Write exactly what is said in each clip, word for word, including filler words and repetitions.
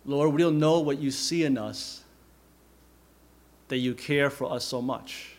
Lord, we don't know what you see in us, that you care for us so much.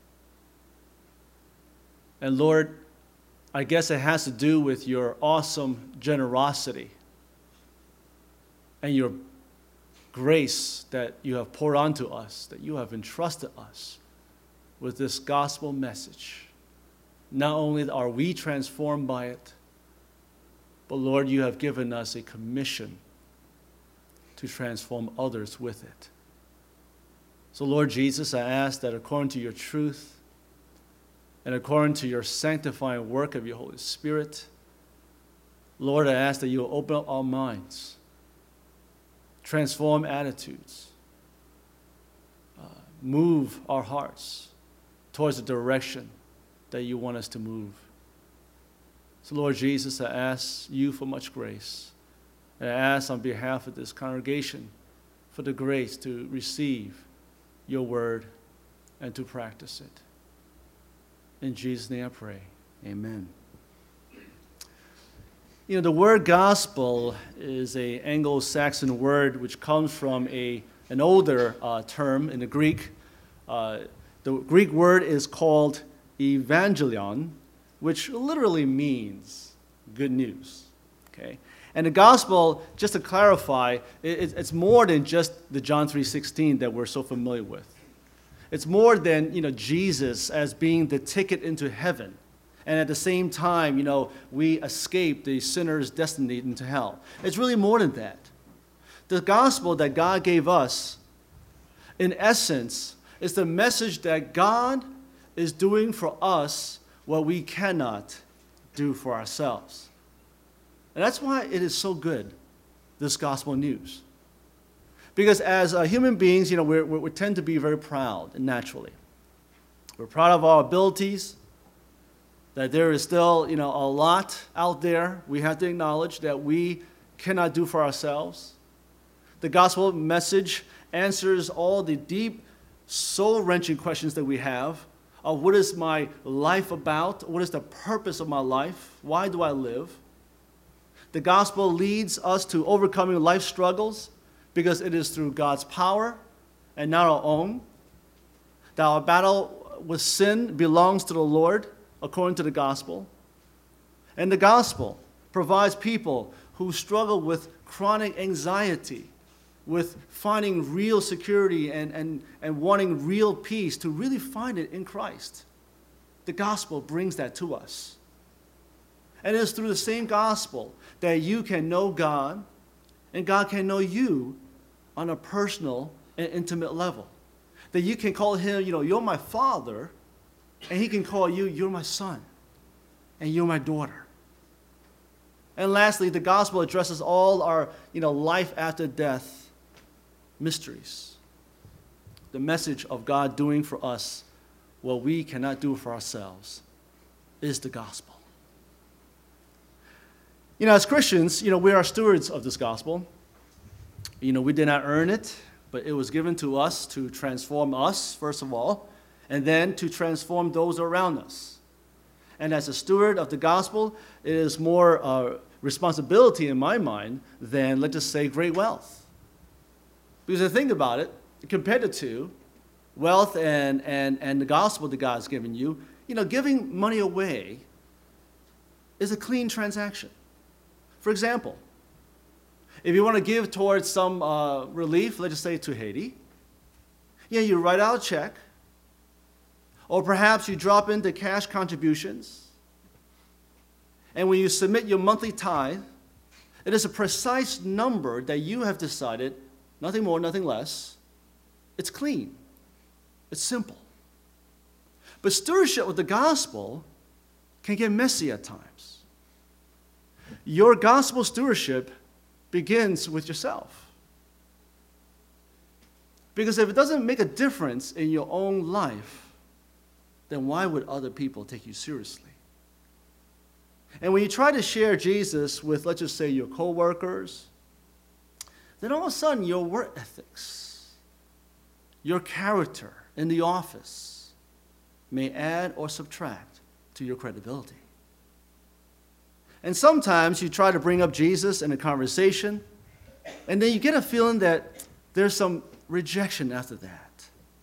And Lord, I guess it has to do with your awesome generosity and your grace that you have poured onto us, that you have entrusted us with this gospel message. Not only are we transformed by it, but Lord, you have given us a commission to transform others with it. So Lord Jesus, I ask that according to your truth and according to your sanctifying work of your Holy Spirit, Lord, I ask that you will open up our minds, transform attitudes, uh, move our hearts towards the direction that you want us to move. So Lord Jesus, I ask you for much grace. And I ask on behalf of this congregation for the grace to receive your word and to practice it. In Jesus' name I pray, amen. You know, the word gospel is an Anglo-Saxon word which comes from a, an older uh, term in the Greek. Uh, the Greek word is called evangelion, which literally means good news. Okay? And the gospel, just to clarify, it, it's more than just the John three sixteen that we're so familiar with. It's more than, you know, Jesus as being the ticket into heaven. And at the same time, you know, we escape the sinner's destiny into hell. It's really more than that. The gospel that God gave us, in essence, is the message that God is doing for us what we cannot do for ourselves. And that's why it is so good, this gospel news. Because as uh, human beings, you know, we're, we tend to be very proud naturally. We're proud of our abilities, that there is still, you know, a lot out there we have to acknowledge that we cannot do for ourselves. The gospel message answers all the deep, soul-wrenching questions that we have of what is my life about? What is the purpose of my life? Why do I live? The gospel leads us to overcoming life struggles because it is through God's power and not our own. That our battle with sin belongs to the Lord according to the gospel. And the gospel provides people who struggle with chronic anxiety, with finding real security and, and, and wanting real peace, to really find it in Christ. The gospel brings that to us. And it is through the same gospel that you can know God and God can know you on a personal and intimate level. That you can call him, you know, you're my father, and he can call you, you're my son, and you're my daughter. And lastly, the gospel addresses all our, you know, life after death mysteries. The message of God doing for us what we cannot do for ourselves is the gospel. You know, as Christians, you know, we are stewards of this gospel. You know, we did not earn it, but it was given to us to transform us, first of all, and then to transform those around us. And as a steward of the gospel, it is more uh, responsibility in my mind than, let's just say, great wealth. Because if you think about it, compared to two, wealth and, and, and the gospel that God's given you, you know, giving money away is a clean transaction. For example, if you want to give towards some uh, relief, let's just say to Haiti, yeah, you write out a check, or perhaps you drop in the cash contributions, and when you submit your monthly tithe, it is a precise number that you have decided, nothing more, nothing less. It's clean. It's simple. But stewardship with the gospel can get messy at times. Your gospel stewardship begins with yourself. Because if it doesn't make a difference in your own life, then why would other people take you seriously? And when you try to share Jesus with, let's just say, your coworkers, then all of a sudden your work ethics, your character in the office may add or subtract to your credibility. And sometimes you try to bring up Jesus in a conversation, And then you get a feeling that there's some rejection after that.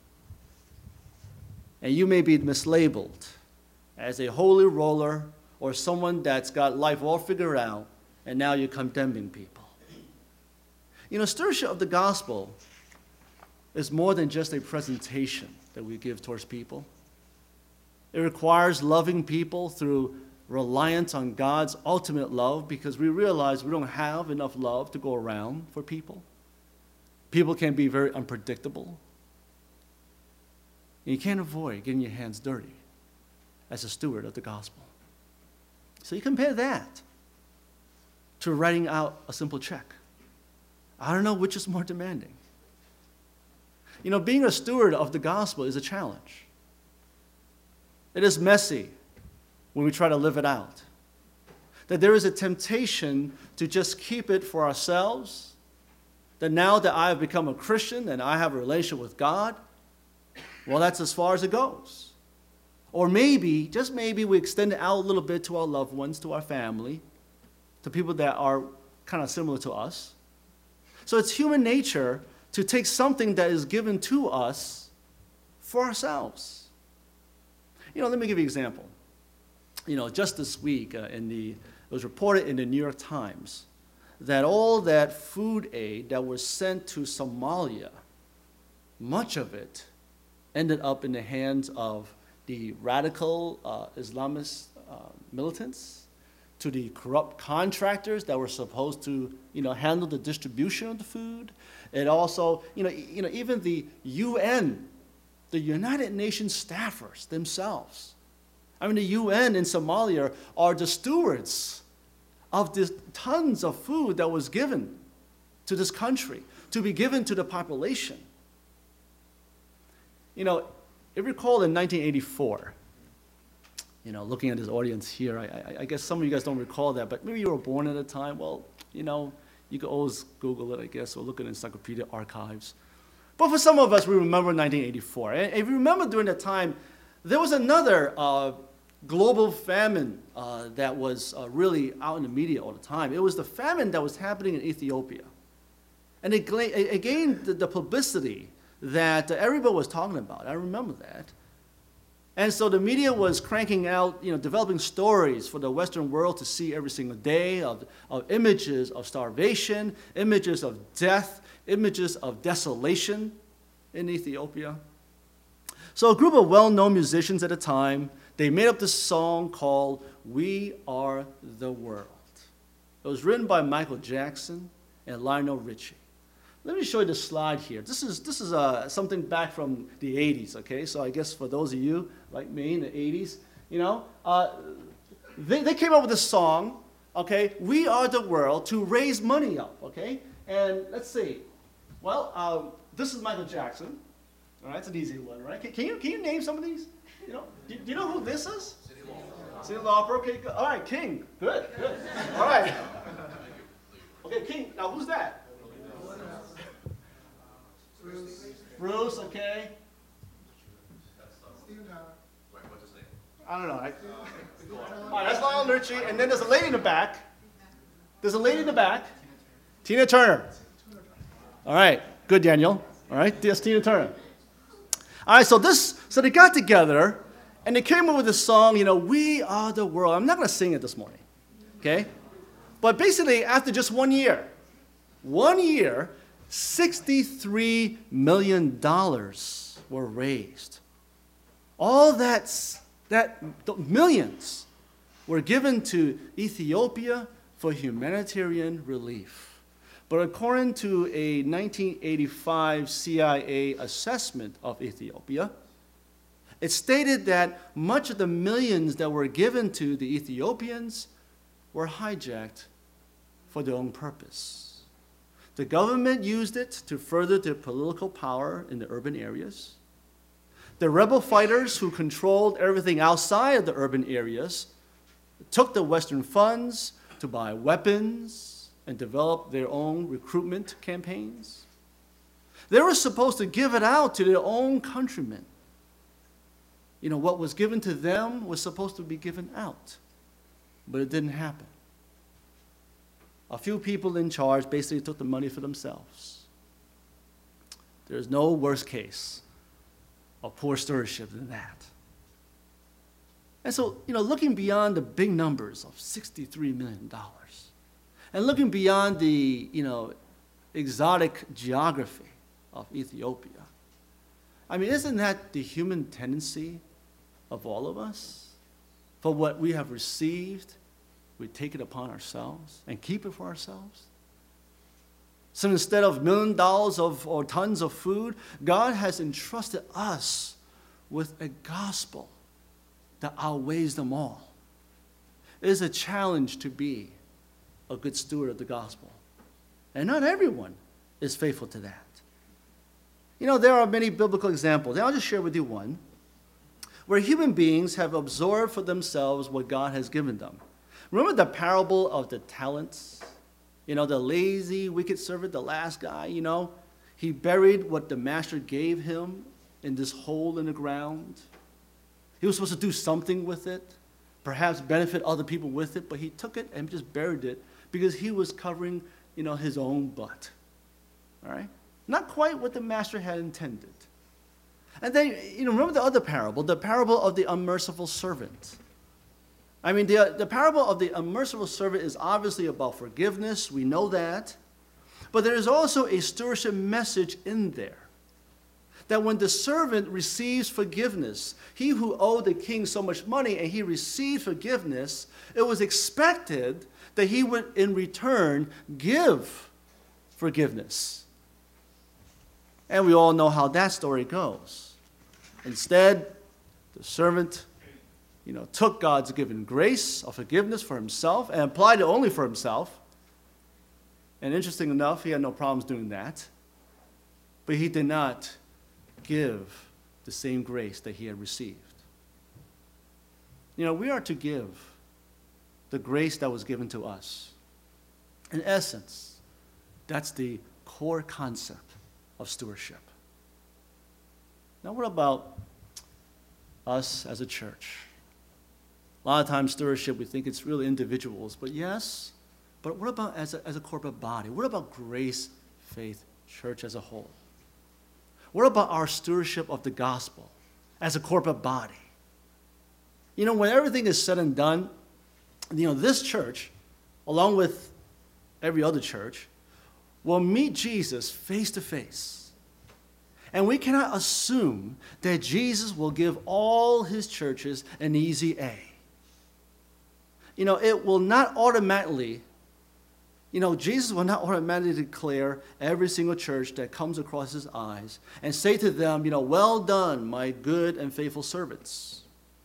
And you may be mislabeled as a holy roller or someone that's got life all figured out, and now you're condemning people. You know, stewardship of the gospel is more than just a presentation that we give towards people. It requires loving people through reliance on God's ultimate love, because we realize we don't have enough love to go around for people. People can be very unpredictable. And you can't avoid getting your hands dirty as a steward of the gospel. So you compare that to writing out a simple check. I don't know which is more demanding. You know, being a steward of the gospel is a challenge. It is messy when we try to live it out. That there is a temptation to just keep it for ourselves. That now that I have become a Christian and I have a relationship with God, well, that's as far as it goes. Or maybe, just maybe, we extend it out a little bit to our loved ones, to our family, to people that are kind of similar to us. So it's human nature to take something that is given to us for ourselves. You know, let me give you an example. You know, just this week, uh, in the, it was reported in the New York Times that all that food aid that was sent to Somalia, much of it ended up in the hands of the radical uh, Islamist uh, militants, to the corrupt contractors that were supposed to, you know, handle the distribution of the food. It also, you know, you know, even the U N, the United Nations staffers themselves. I mean, the U N in Somalia are the stewards of this tons of food that was given to this country, to be given to the population. You know, if you recall in nineteen eighty-four, you know, looking at this audience here, I, I, I guess some of you guys don't recall that, but maybe you were born at a time. Well, you know, you could always Google it, I guess, or look at encyclopedia archives. But for some of us, we remember nineteen eighty-four. And if you remember during that time, there was another uh, global famine uh, that was uh, really out in the media all the time. It was the famine that was happening in Ethiopia. And it, it gained the, the publicity that everybody was talking about. I remember that. And so the media was cranking out, you know, developing stories for the Western world to see every single day of, of images of starvation, images of death, images of desolation in Ethiopia. So a group of well-known musicians at the time, they made up this song called "We Are the World." It was written by Michael Jackson and Lionel Richie. Let me show you the slide here. This is, this is uh, something back from the eighties, okay? So I guess for those of you like me in the eighties, you know, uh, they, they came up with this song, okay, "We Are the World," to raise money up, okay? And let's see. Well, um, this is Michael Jackson. All right, it's an easy one, right? Can, can, you, can you name some of these? You know, do, do you know who this is? Cyndi Lauper. Cyndi Lauper, okay, good. All right, King, good, good. All right. Okay, King, now who's that? Bruce. Bruce, okay. I don't know. I, all right, that's Lionel Richie, and then there's a lady in the back. There's a lady in the back. Tina Turner. All right, good, Daniel. All right, there's Tina Turner. All right, so this, so they got together, and they came up with this song, you know, "We Are the World." I'm not going to sing it this morning, okay? But basically, after just one year, one year, sixty-three million dollars were raised. All that, that millions were given to Ethiopia for humanitarian relief. But according to a nineteen eighty-five C I A assessment of Ethiopia, it stated that much of the millions that were given to the Ethiopians were hijacked for their own purpose. The government used it to further their political power in the urban areas. The rebel fighters who controlled everything outside of the urban areas took the Western funds to buy weapons and develop their own recruitment campaigns. They were supposed to give it out to their own countrymen. You know, what was given to them was supposed to be given out, but it didn't happen. a few people in charge basically took the money for themselves. There's no worse case of poor stewardship than that. And so, you know, looking beyond the big numbers of sixty-three million dollars, and looking beyond the, you know, exotic geography of Ethiopia, I mean, isn't that the human tendency of all of us? For what we have received, we take it upon ourselves and keep it for ourselves. So instead of million dollars of or tons of food, God has entrusted us with a gospel that outweighs them all. It is a challenge to be a good steward of the gospel. And not everyone is faithful to that. You know, there are many biblical examples, and I'll just share with you one, where human beings have absorbed for themselves what God has given them. Remember the parable of the talents? You know, the lazy, wicked servant, the last guy, you know? He buried what the master gave him in this hole in the ground. He was supposed to do something with it, perhaps benefit other people with it, but he took it and just buried it because he was covering, you know, his own butt. All right? Not quite what the master had intended. And then, you know, remember the other parable, the parable of the unmerciful servant. I mean, the, the parable of the unmerciful servant is obviously about forgiveness. We know that. But there is also a stewardship message in there. That when the servant receives forgiveness, he who owed the king so much money and he received forgiveness, it was expected that he would in return give forgiveness. And we all know how that story goes. Instead, the servant, you know, took God's given grace of forgiveness for himself and applied it only for himself. And interesting enough, he had no problems doing that. But he did not give the same grace that he had received. You know, we are to give the grace that was given to us. In essence, that's the core concept of stewardship. Now, what about us as a church? A lot of times, stewardship, we think it's really individuals, but yes, but what about as a, as a corporate body? What about Grace Faith Church as a whole? What about our stewardship of the gospel as a corporate body? You know, when everything is said and done, you know, this church, along with every other church, will meet Jesus face to face. And we cannot assume that Jesus will give all his churches an easy A. You know, it will not automatically, you know, Jesus will not automatically declare every single church that comes across his eyes and say to them, you know, well done, my good and faithful servants.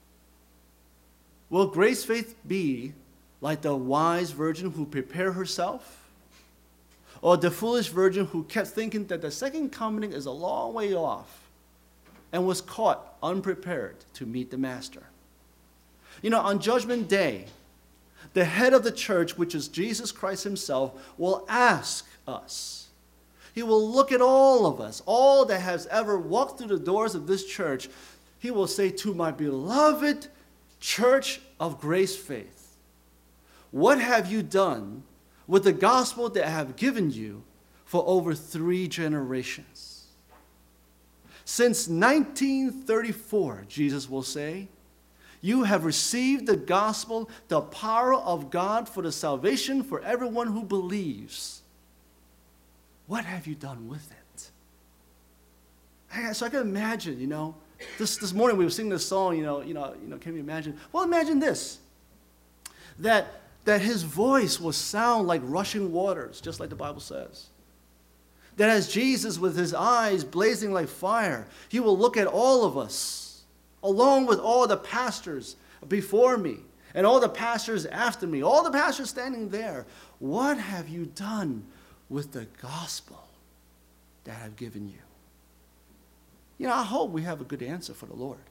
Will Grace Faith be like the wise virgin who prepared herself? Or the foolish virgin who kept thinking that the second coming is a long way off and was caught unprepared to meet the master? You know, on Judgment Day, the head of the church, which is Jesus Christ himself, will ask us. He will look at all of us, all that has ever walked through the doors of this church. He will say, to my beloved church of Grace Faith, what have you done with the gospel that I have given you for over three generations? Since nineteen thirty-four, Jesus will say, you have received the gospel, the power of God for the salvation for everyone who believes. What have you done with it? I, so I can imagine, you know, this, this morning we were singing this song, you know, you know, you know, can we imagine? Well, imagine this, that, that his voice will sound like rushing waters, just like the Bible says. That as Jesus, with his eyes blazing like fire, he will look at all of us, along with all the pastors before me and all the pastors after me, all the pastors standing there. What have you done with the gospel that I've given you? You know, I hope we have a good answer for the Lord.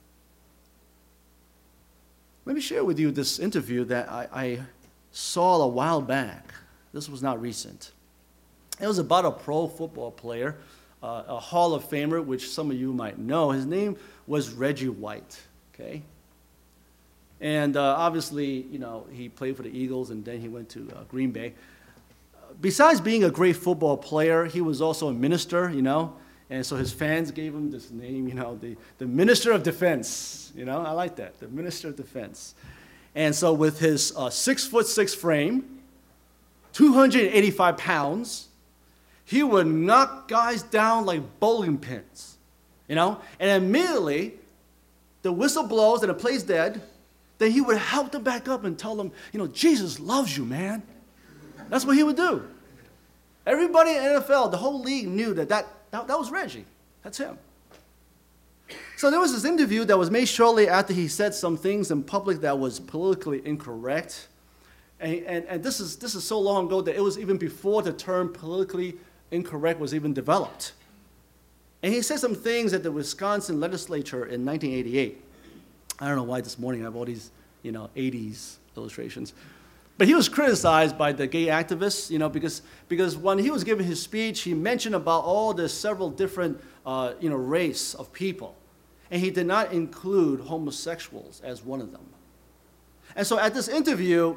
Let me share with you this interview that I, I saw a while back. This was not recent. It was about a pro football player, uh, a Hall of Famer, which some of you might know. His name was Reggie White, okay? And uh, obviously, you know, he played for the Eagles, and then he went to uh, Green Bay. besides being a great football player, he was also a minister, you know. And so his fans gave him this name, you know, the, the Minister of Defense. You know, I like that, the Minister of Defense. And so with his uh, six foot six frame, two hundred eighty-five pounds, he would knock guys down like bowling pins, you know. And immediately, the whistle blows and the play's dead. Then he would help them back up and tell them, you know, Jesus loves you, man. That's what he would do. Everybody in the N F L, the whole league knew that that That, that was Reggie. That's him. So there was this interview that was made shortly after he said some things in public that was politically incorrect. And, and, and this is, this is so long ago that it was even before the term politically incorrect was even developed. And he said some things at the Wisconsin legislature in nineteen eighty-eight. I don't know why this morning I have all these, you know, eighties illustrations. But he was criticized by the gay activists, you know, because, because when he was giving his speech, he mentioned about all the several different, uh, you know, race of people. And he did not include homosexuals as one of them. And so at this interview,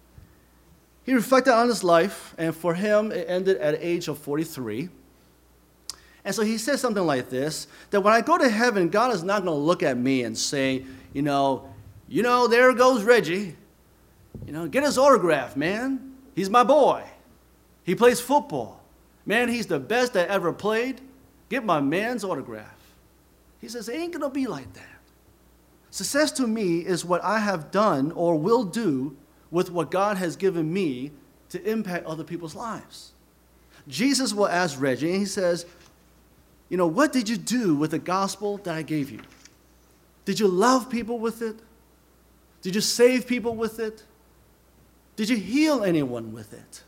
he reflected on his life, and for him, it ended at the age of forty-three. And so he said something like this, that when I go to heaven, God is not going to look at me and say, you know, you know, there goes Reggie. You know, get his autograph, man. He's my boy. He plays football. Man, he's the best that ever played. Get my man's autograph. He says, it ain't going to be like that. Success to me is what I have done or will do with what God has given me to impact other people's lives. Jesus will ask Reggie, and he says, you know, what did you do with the gospel that I gave you? Did you love people with it? Did you save people with it? Did you heal anyone with it?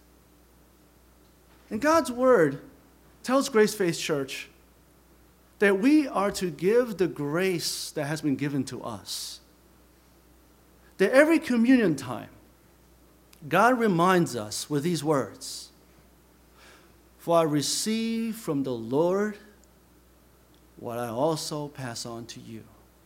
And God's word tells Grace Faith Church that we are to give the grace that has been given to us. That every communion time, God reminds us with these words, for I receive from the Lord what I also pass on to you.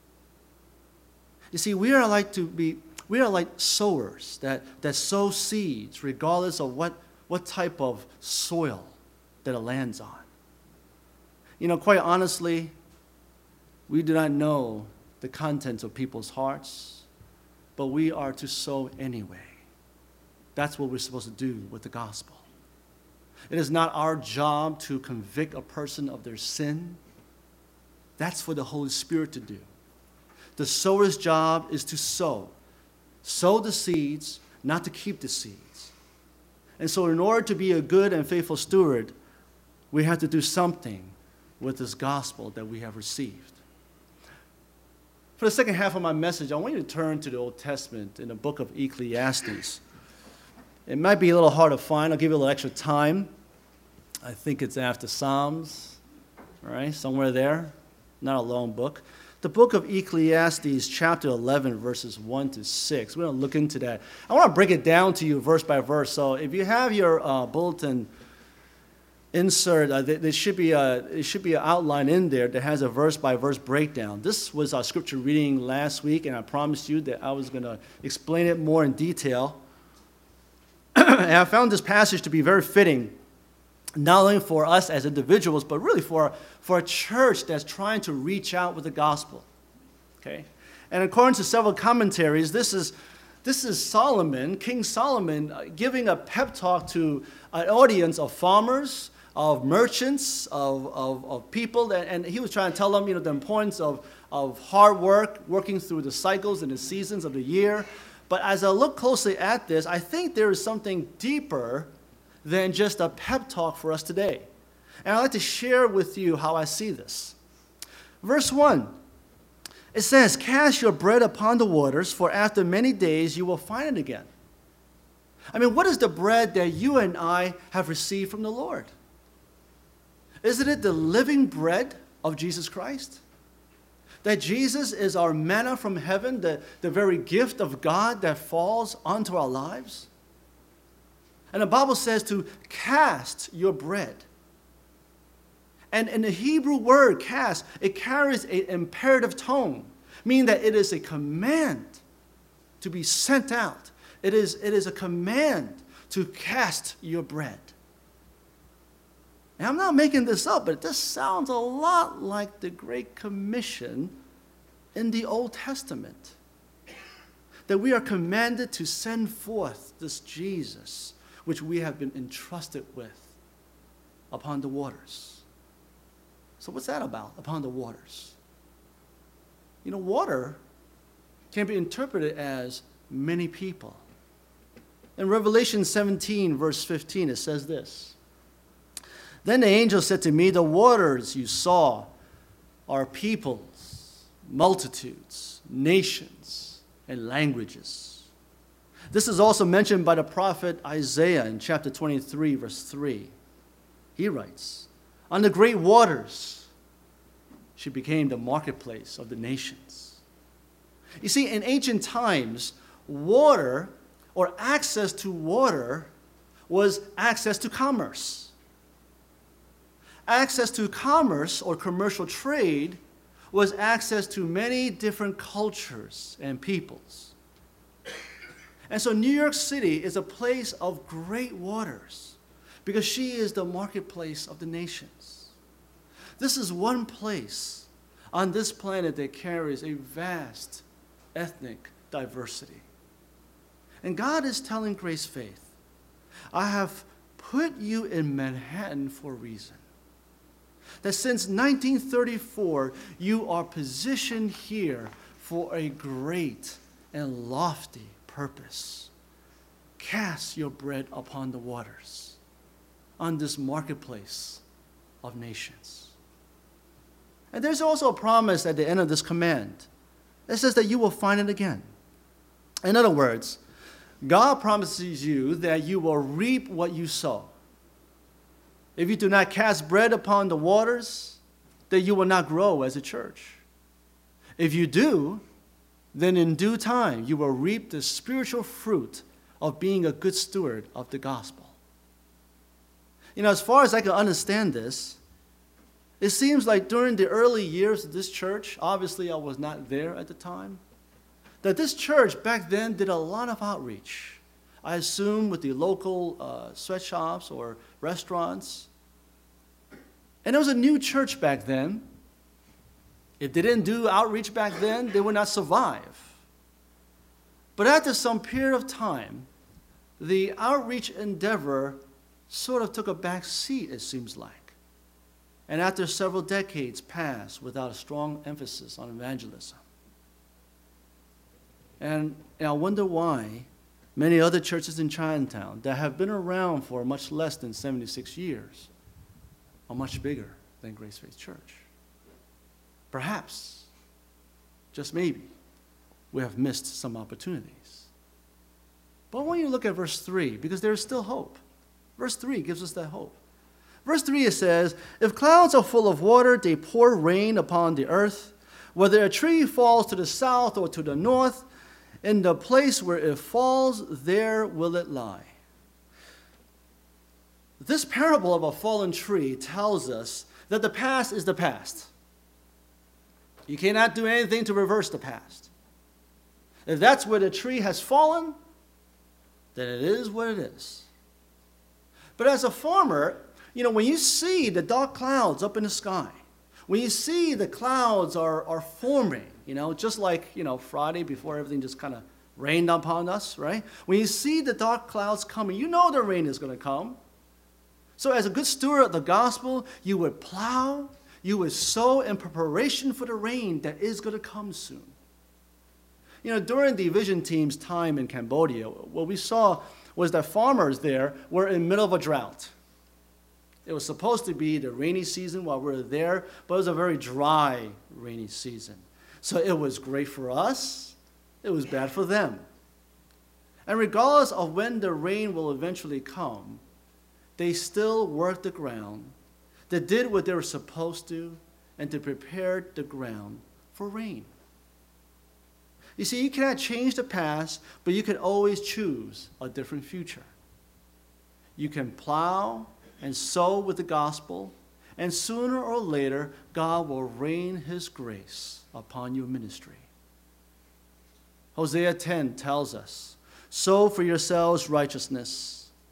You see, we are like to be We are like sowers that, that sow seeds regardless of what, what type of soil that it lands on. You know, quite honestly, we do not know the contents of people's hearts, but we are to sow anyway. That's what we're supposed to do with the gospel. It is not our job to convict a person of their sin. That's for the Holy Spirit to do. The sower's job is to sow. Sow the seeds, not to keep the seeds. And so in order to be a good and faithful steward, we have to do something with this gospel that we have received. For the second half of my message, I want you to turn to the Old Testament in the book of Ecclesiastes. It might be a little hard to find. I'll give you a little extra time. I think it's after Psalms, all right, somewhere there. Not a long book. The book of Ecclesiastes, chapter eleven, verses one to six. We're going to look into that. I want to break it down to you verse by verse. So if you have your uh, bulletin insert, uh, there, there should be a, there should be an outline in there that has a verse-by-verse breakdown. This was our scripture reading last week, and I promised you that I was going to explain it more in detail. And I found this passage to be very fitting, not only for us as individuals, but really for, for a church that's trying to reach out with the gospel. Okay? And according to several commentaries, this is, this is Solomon, King Solomon, uh, giving a pep talk to an audience of farmers, of merchants, of, of, of people, that, and he was trying to tell them, you know, the importance of, of hard work, working through the cycles and the seasons of the year. But as I look closely at this, I think there is something deeper than just a pep talk for us today. And I'd like to share with you how I see this. Verse one, it says, cast your bread upon the waters, for after many days you will find it again. I mean, what is the bread that you and I have received from the Lord? Isn't it the living bread of Jesus Christ? That Jesus is our manna from heaven, the, the very gift of God that falls onto our lives? And the Bible says to cast your bread. And in the Hebrew word cast, it carries an imperative tone, meaning that it is a command to be sent out. It is, it is a command to cast your bread. And I'm not making this up, but this sounds a lot like the Great Commission in the Old Testament. That we are commanded to send forth this Jesus, which we have been entrusted with, upon the waters. So what's that about, upon the waters? You know, water can be interpreted as many people. In Revelation seventeen, verse fifteen, it says this. Then the angel said to me, the waters you saw are peoples, multitudes, nations, and languages. This is also mentioned by the prophet Isaiah in chapter twenty-three, verse three. He writes, on the great waters, she became the marketplace of the nations. You see, in ancient times, water or access to water was access to commerce. Access to commerce or commercial trade was access to many different cultures and peoples. And so New York City is a place of great waters because she is the marketplace of the nations. This is one place on this planet that carries a vast ethnic diversity. And God is telling Grace Faith, I have put you in Manhattan for a reason. That since nineteen thirty-four, you are positioned here for a great and lofty purpose. Cast your bread upon the waters, on this marketplace of nations. And there's also a promise at the end of this command. It says that you will find it again. In other words, God promises you that you will reap what you sow. If you do not cast bread upon the waters, then you will not grow as a church. If you do, then in due time you will reap the spiritual fruit of being a good steward of the gospel. You know, as far as I can understand this, it seems like during the early years of this church, obviously I was not there at the time, that this church back then did a lot of outreach. I assume with the local uh, sweatshops or restaurants. And it was a new church back then. If they didn't do outreach back then, they would not survive. But after some period of time, the outreach endeavor sort of took a back seat, it seems like. And after several decades passed without a strong emphasis on evangelism. And, and I wonder why many other churches in Chinatown that have been around for much less than seventy-six years are much bigger than Grace Faith Church. Perhaps, just maybe, we have missed some opportunities. But I want you to look at verse three, because there is still hope. Verse three gives us that hope. Verse three, it says, if clouds are full of water, they pour rain upon the earth. Whether a tree falls to the south or to the north, in the place where it falls, there will it lie. This parable of a fallen tree tells us that the past is the past. You cannot do anything to reverse the past. If that's where the tree has fallen, then it is what it is. But as a farmer, you know, when you see the dark clouds up in the sky, when you see the clouds are, are forming, you know, just like, you know, Friday before everything just kind of rained upon us, right? When you see the dark clouds coming, you know the rain is going to come. So as a good steward of the gospel, you would plow, you would sow in preparation for the rain that is going to come soon. You know, during the vision team's time in Cambodia, what we saw was that farmers there were in the middle of a drought. It was supposed to be the rainy season while we were there, but it was a very dry rainy season. So it was great for us, it was bad for them. And regardless of when the rain will eventually come, they still worked the ground. They did what they were supposed to, and they prepared the ground for rain. You see, you cannot change the past, but you can always choose a different future. You can plow and sow with the gospel, and sooner or later, God will rain his grace upon your ministry. Hosea ten tells us, sow for yourselves righteousness,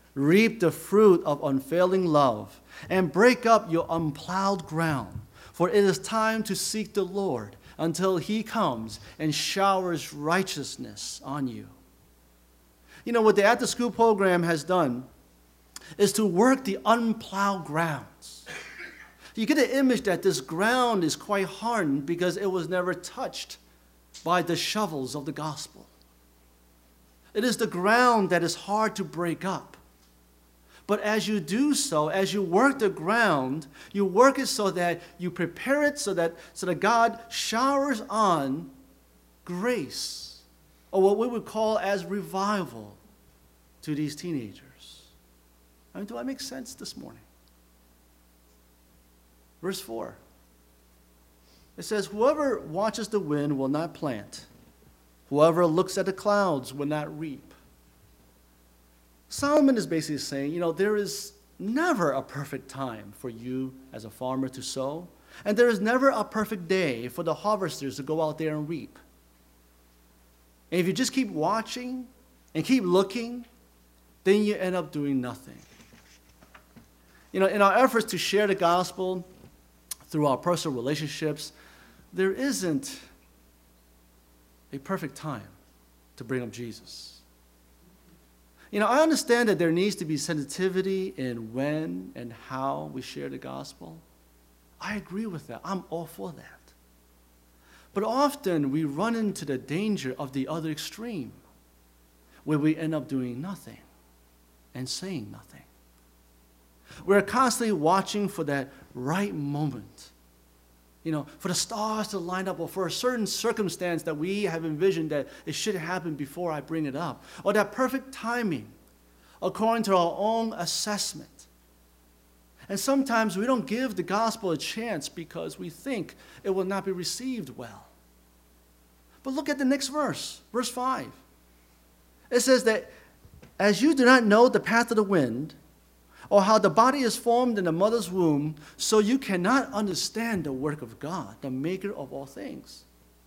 reap the fruit of unfailing love, and break up your unplowed ground. For it is time to seek the Lord until he comes and showers righteousness on you. You know, what the after-school program has done is to work the unplowed grounds. You get the image that this ground is quite hardened because it was never touched by the shovels of the gospel. It is the ground that is hard to break up. But as you do so, as you work the ground, you work it so that you prepare it so that, so that God showers on grace, or what we would call as revival, to these teenagers. I mean, do I make sense this morning? Verse four. It says, whoever watches the wind will not plant. Whoever looks at the clouds will not reap. Solomon is basically saying, you know, there is never a perfect time for you as a farmer to sow, and there is never a perfect day for the harvesters to go out there and reap. And if you just keep watching and keep looking, then you end up doing nothing. You know, in our efforts to share the gospel through our personal relationships, there isn't a perfect time to bring up Jesus. You know, I understand that there needs to be sensitivity in when and how we share the gospel. I agree with that. I'm all for that. But often we run into the danger of the other extreme, where we end up doing nothing and saying nothing. We're constantly watching for that right moment, you know, for the stars to line up, or for a certain circumstance that we have envisioned that it should happen before I bring it up, or that perfect timing according to our own assessment. And sometimes we don't give the gospel a chance because we think it will not be received well. But look at the next verse, verse five. It says that as you do not know the path of the wind, or how the body is formed in the mother's womb, so you cannot understand the work of God, the maker of all things.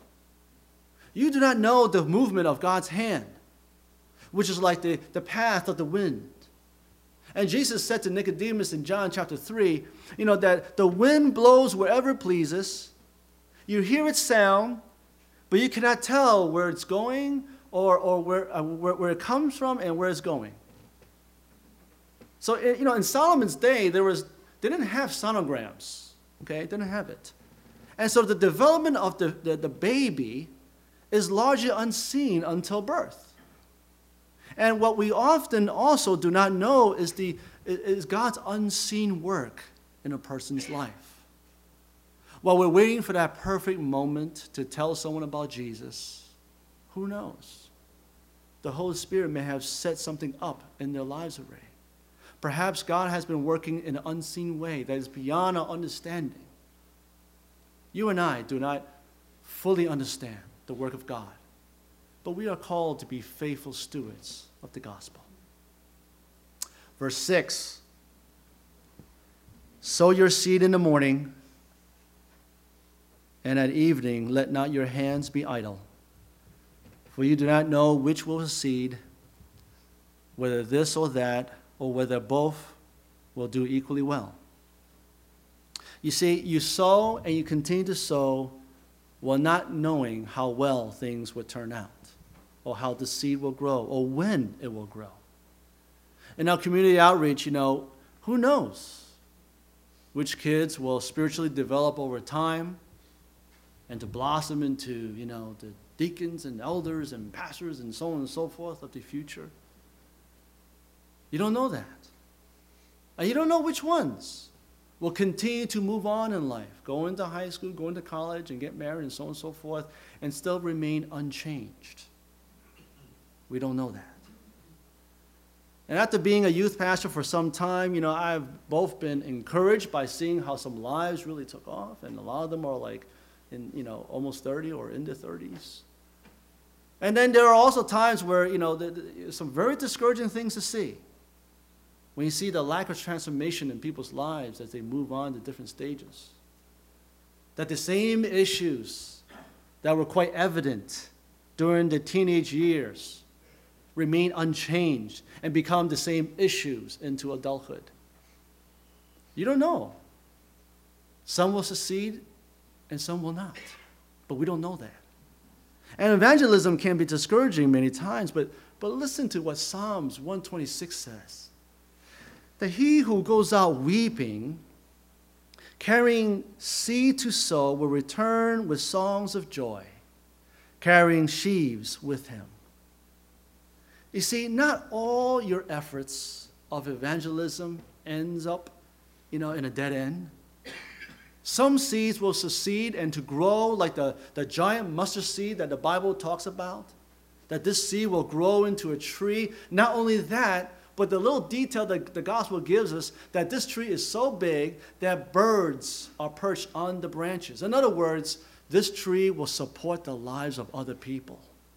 You do not know the movement of God's hand, which is like the, the path of the wind. And Jesus said to Nicodemus in John chapter three, you know, that the wind blows wherever it pleases. You hear its sound, but you cannot tell where it's going or, or where, uh, where, where it comes from and where it's going. So, you know, in Solomon's day, there was, they didn't have sonograms, okay? They didn't have it. And so the development of the, the, the baby is largely unseen until birth. And what we often also do not know is, the, is God's unseen work in a person's life. While we're waiting for that perfect moment to tell someone about Jesus, who knows? The Holy Spirit may have set something up in their lives already. Perhaps God has been working in an unseen way that is beyond our understanding. You and I do not fully understand the work of God, but we are called to be faithful stewards of the gospel. Verse six, sow your seed in the morning, and at evening let not your hands be idle. For you do not know which will succeed, whether this or that, or whether both will do equally well. You see, you sow and you continue to sow while not knowing how well things will turn out, or how the seed will grow, or when it will grow. In our community outreach, you know, who knows which kids will spiritually develop over time and to blossom into, you know, the deacons and elders and pastors and so on and so forth of the future. You don't know that. And you don't know which ones will continue to move on in life, go into high school, go into college, and get married, and so on and so forth, and still remain unchanged. We don't know that. And after being a youth pastor for some time, you know, I've both been encouraged by seeing how some lives really took off, and a lot of them are like in, you know, almost thirty or in their thirties. And then there are also times where, you know, there's some very discouraging things to see. When you see the lack of transformation in people's lives as they move on to different stages. That the same issues that were quite evident during the teenage years remain unchanged and become the same issues into adulthood? You don't know. Some will succeed and some will not. But we don't know that. And evangelism can be discouraging many times, but, but listen to what Psalms one twenty-six says. That he who goes out weeping, carrying seed to sow, will return with songs of joy, carrying sheaves with him. You see, not all your efforts of evangelism ends up, you know, in a dead end. Some seeds will succeed and to grow like the, the giant mustard seed that the Bible talks about, that this seed will grow into a tree. Not only that, but the little detail that the gospel gives us, that this tree is so big that birds are perched on the branches. In other words, this tree will support the lives of other people.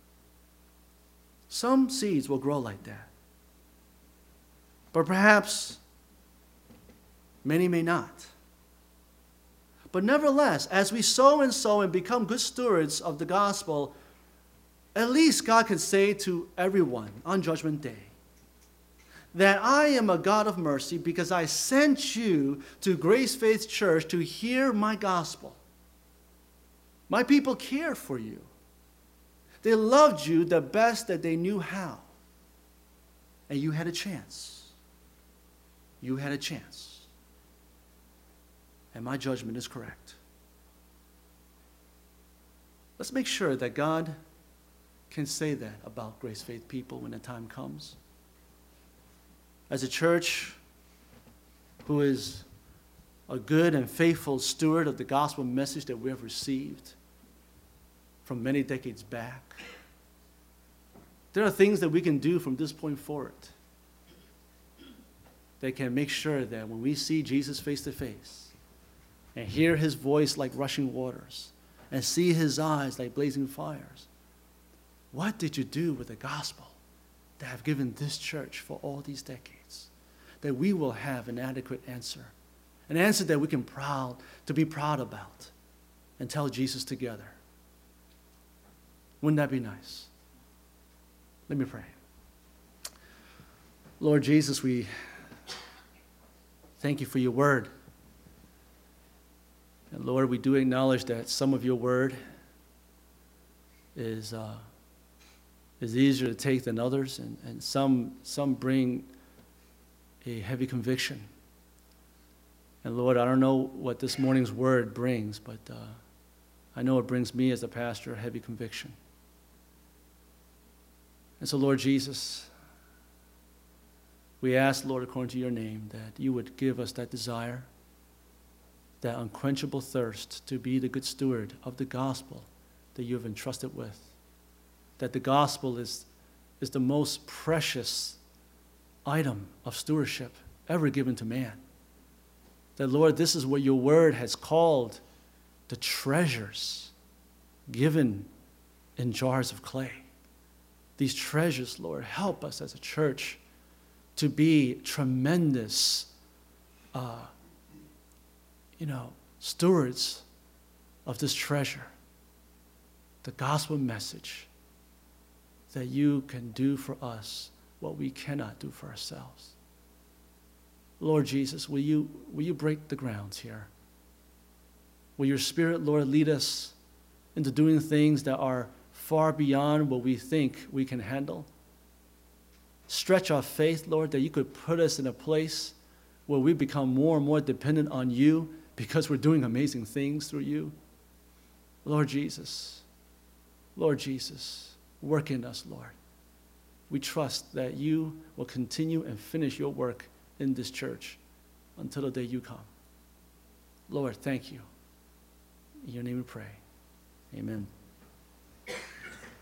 Some seeds will grow like that. But perhaps many may not. But nevertheless, as we sow and sow and become good stewards of the gospel, at least God can say to everyone on Judgment Day that I am a God of mercy because I sent you to Grace Faith Church to hear my gospel. My people cared for you. They loved you the best that they knew how. And you had a chance. You had a chance. And my judgment is correct. Let's make sure that God can say that about Grace Faith people when the time comes. As a church who is a good and faithful steward of the gospel message that we have received from many decades back, there are things that we can do from this point forward that can make sure that when we see Jesus face to face, and hear his voice like rushing waters, and see his eyes like blazing fires, what did you do with the gospel that have given this church for all these decades? That we will have an adequate answer, an answer that we can proud to be proud about and tell Jesus together. Wouldn't that be nice? Let me pray. Lord Jesus, we thank you for your word. And Lord, we do acknowledge that some of your word is uh, is easier to take than others, and, and some some bring a heavy conviction. And Lord, I don't know what this morning's word brings, but uh, I know it brings me as a pastor a heavy conviction. And so, Lord Jesus, we ask, Lord, according to your name, that you would give us that desire, that unquenchable thirst to be the good steward of the gospel that you have entrusted with. That the gospel is, is the most precious item of stewardship ever given to man. That, Lord, this is what your word has called the treasures given in jars of clay. These treasures, Lord, help us as a church to be tremendous uh, you know, stewards of this treasure, the gospel message, that you can do for us what we cannot do for ourselves. Lord Jesus, will you, will you break the grounds here? Will your Spirit, Lord, lead us into doing things that are far beyond what we think we can handle? Stretch our faith, Lord, that you could put us in a place where we become more and more dependent on you because we're doing amazing things through you. Lord Jesus, Lord Jesus, work in us, Lord. We trust that you will continue and finish your work in this church until the day you come. Lord, thank you. In your name we pray. Amen.